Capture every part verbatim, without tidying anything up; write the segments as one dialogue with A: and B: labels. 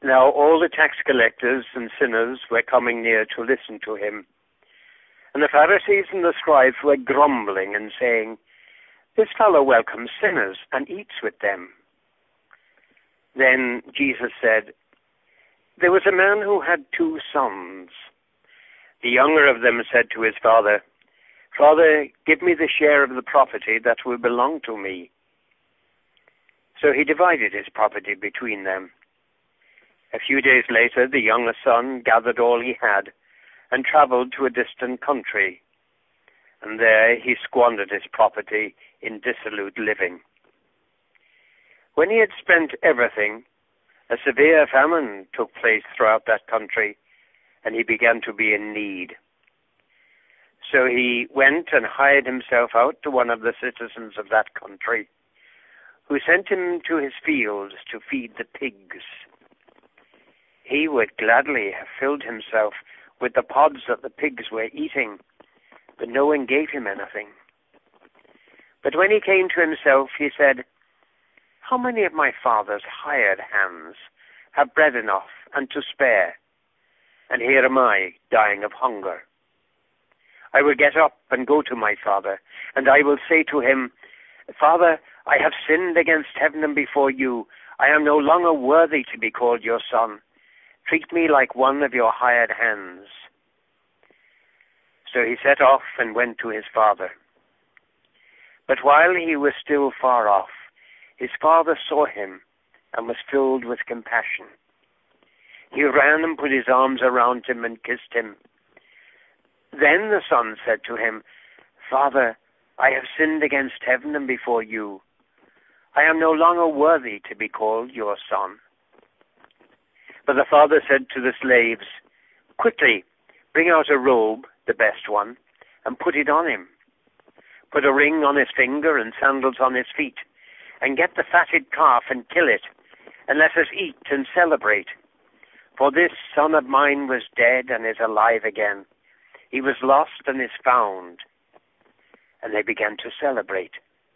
A: Now all the tax collectors and sinners were coming near to listen to him. And the Pharisees and the scribes were grumbling and saying, "This fellow welcomes sinners and eats with them." Then Jesus said, "There was a man who had two sons. The younger of them said to his father, 'Father, give me the share of the property that will belong to me.' So he divided his property between them. A few days later, the younger son gathered all he had and traveled to a distant country. And there he squandered his property in dissolute living. When he had spent everything, a severe famine took place throughout that country, and he began to be in need. So he went and hired himself out to one of the citizens of that country, who sent him to his fields to feed the pigs. He would gladly have filled himself with the pods that the pigs were eating, but no one gave him anything. But when he came to himself, he said, 'How many of my father's hired hands have bread enough and to spare? And here am I, dying of hunger. I will get up and go to my father, and I will say to him, Father, I have sinned against heaven and before you. I am no longer worthy to be called your son. Treat me like one of your hired hands.' So he set off and went to his father. But while he was still far off, his father saw him and was filled with compassion. He ran and put his arms around him and kissed him. Then the son said to him, 'Father, I have sinned against heaven and before you. I am no longer worthy to be called your son.' But the father said to the slaves, 'Quickly, bring out a robe, the best one, and put it on him. Put a ring on his finger and sandals on his feet, and get the fatted calf and kill it, and let us eat and celebrate. For this son of mine was dead and is alive again. He was lost and is found.' And they began to celebrate.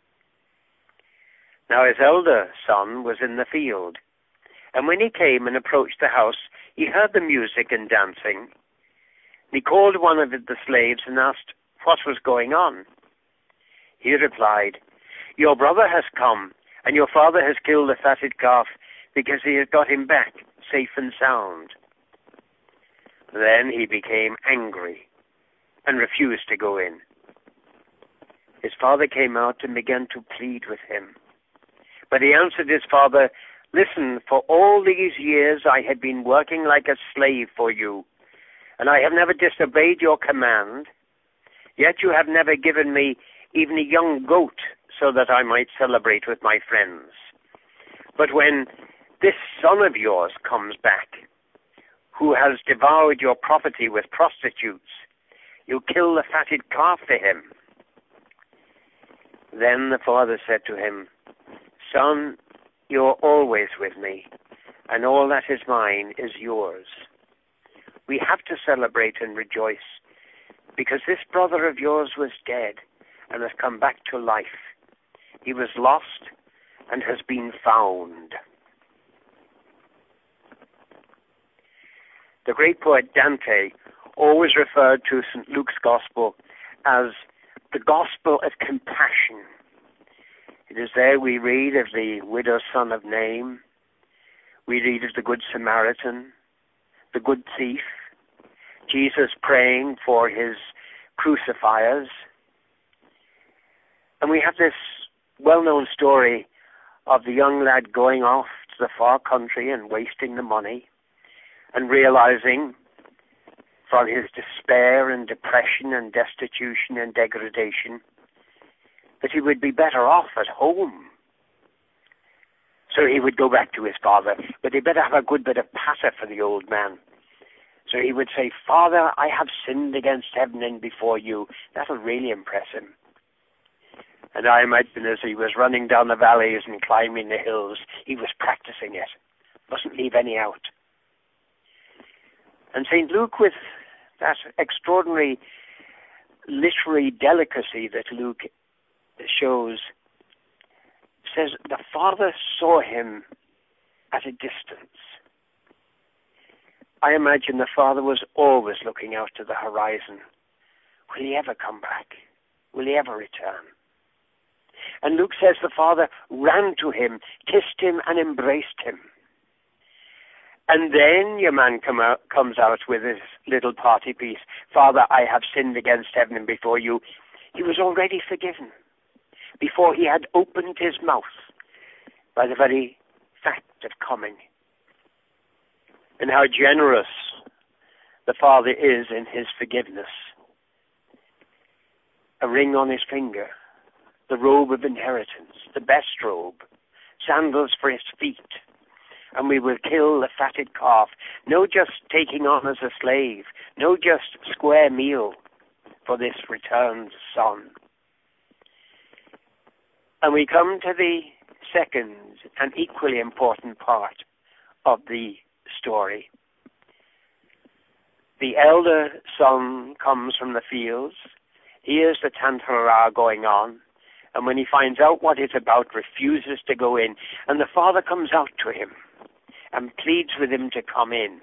A: Now his elder son was in the field, and when he came and approached the house, he heard the music and dancing. He called one of the slaves and asked what was going on. He replied, 'Your brother has come, and your father has killed the fatted calf because he has got him back safe and sound.' Then he became angry and refused to go in. His father came out and began to plead with him. But he answered his father, 'Listen, for all these years I had been working like a slave for you, and I have never disobeyed your command. Yet you have never given me even a young goat so that I might celebrate with my friends. But when this son of yours comes back, who has devoured your property with prostitutes, you kill the fatted calf for him.' Then the father said to him, 'Son, you are always with me, and all that is mine is yours. We have to celebrate and rejoice, because this brother of yours was dead and has come back to life. He was lost and has been found.'" The great poet Dante always referred to Saint Luke's Gospel as the Gospel of compassion. It is there we read of the widow's son of Nain. We read of the Good Samaritan, the good thief, Jesus praying for his crucifiers. And we have this well-known story of the young lad going off to the far country and wasting the money and realizing from his despair and depression and destitution and degradation that he would be better off at home. So he would go back to his father, but he better have a good bit of patter for the old man. So he would say, "Father, I have sinned against heaven and before you." That'll really impress him. And I imagine as he was running down the valleys and climbing the hills, he was practicing it. Mustn't leave any out. And Saint Luke, with that extraordinary literary delicacy that Luke shows, says the father saw him at a distance. I imagine the father was always looking out to the horizon. Will he ever come back? Will he ever return? And Luke says the father ran to him, kissed him, and embraced him. And then your man come out, comes out with his little party piece. Father, I have sinned against heaven and before you. He was already forgiven before he had opened his mouth by the very fact of coming. And how generous the Father is in his forgiveness. A ring on his finger, the robe of inheritance, the best robe, sandals for his feet, and we will kill the fatted calf, no just taking on as a slave, no just square meal for this returned son. And we come to the second and equally important part of the story. The elder son comes from the fields, hears the tantarara going on, and when he finds out what it's about, refuses to go in. And the father comes out to him and pleads with him to come in.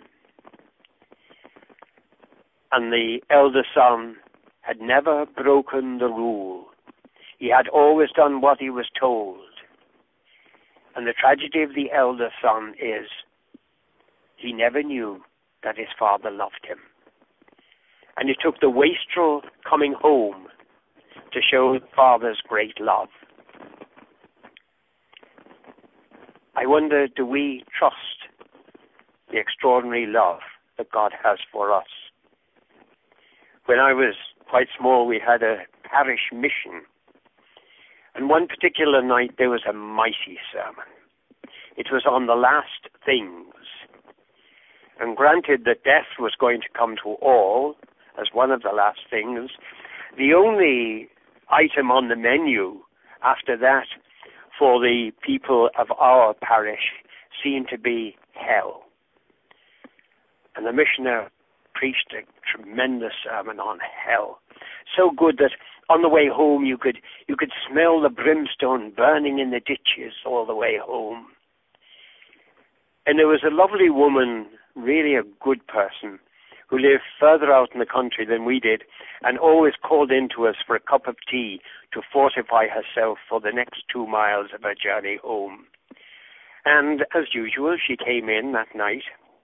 A: And the elder son had never broken the rule. He had always done what he was told. And the tragedy of the elder son is he never knew that his father loved him. And it took the wastrel coming home to show the father's great love. I wonder, do we trust the extraordinary love that God has for us? When I was quite small, we had a parish mission. And one particular night, there was a mighty sermon. It was on the last things. And granted that death was going to come to all, as one of the last things, the only item on the menu after that for the people of our parish seemed to be hell. And the missioner preached a tremendous sermon on hell. So good that on the way home you could you could smell the brimstone burning in the ditches all the way home. And there was a lovely woman, really a good person, who lived further out in the country than we did, and always called in to us for a cup of tea to fortify herself for the next two miles of her journey home. And as usual, she came in that night.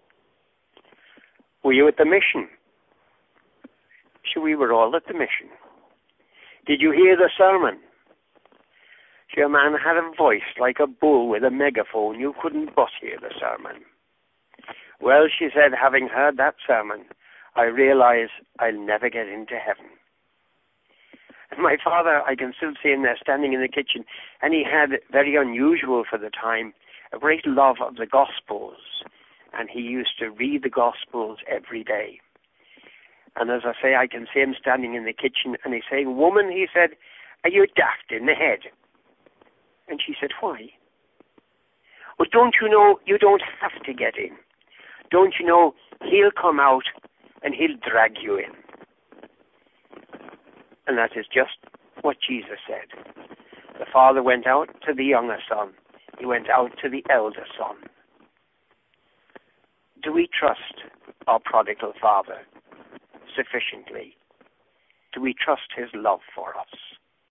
A: Were you at the mission? Sure, we were all at the mission. Did you hear the sermon? Your man had a voice like a bull with a megaphone. You couldn't but hear the sermon. Well, she said, having heard that sermon, I realize I'll never get into heaven. And my father, I can still see him there standing in the kitchen, and he had, very unusual for the time, a great love of the Gospels. And he used to read the Gospels every day. And as I say, I can see him standing in the kitchen, and he's saying, woman, he said, are you daft in the head? And she said, why? Well, don't you know you don't have to get in? Don't you know he'll come out and he'll drag you in? And that is just what Jesus said. The father went out to the younger son. He went out to the elder son. Do we trust our prodigal father sufficiently? Do we trust his love for us?